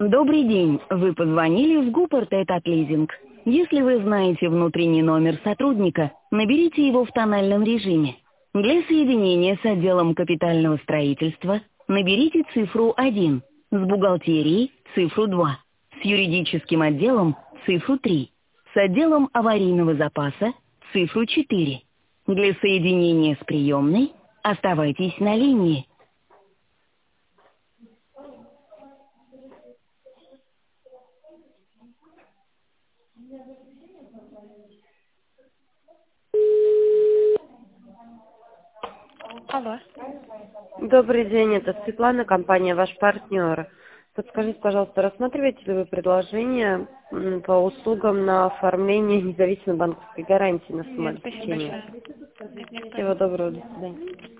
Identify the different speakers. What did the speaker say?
Speaker 1: Добрый день. Вы позвонили в Гупорт Лизинг. Если вы знаете внутренний номер сотрудника, наберите его в тональном режиме. Для соединения с отделом капитального строительства наберите цифру 1, с бухгалтерией цифру 2, с юридическим отделом цифру 3, с отделом аварийного запаса цифру 4. Для соединения с приемной оставайтесь на линии.
Speaker 2: Алло.
Speaker 3: Добрый день, это Светлана, компания «Ваш партнер». Подскажите, пожалуйста, рассматриваете ли вы предложение по услугам на оформление независимой банковской гарантии на
Speaker 2: Нет, спасибо
Speaker 3: самообеспечение?
Speaker 2: большое. Нет, не
Speaker 3: Всего
Speaker 2: стоит.
Speaker 3: доброго, до свидания.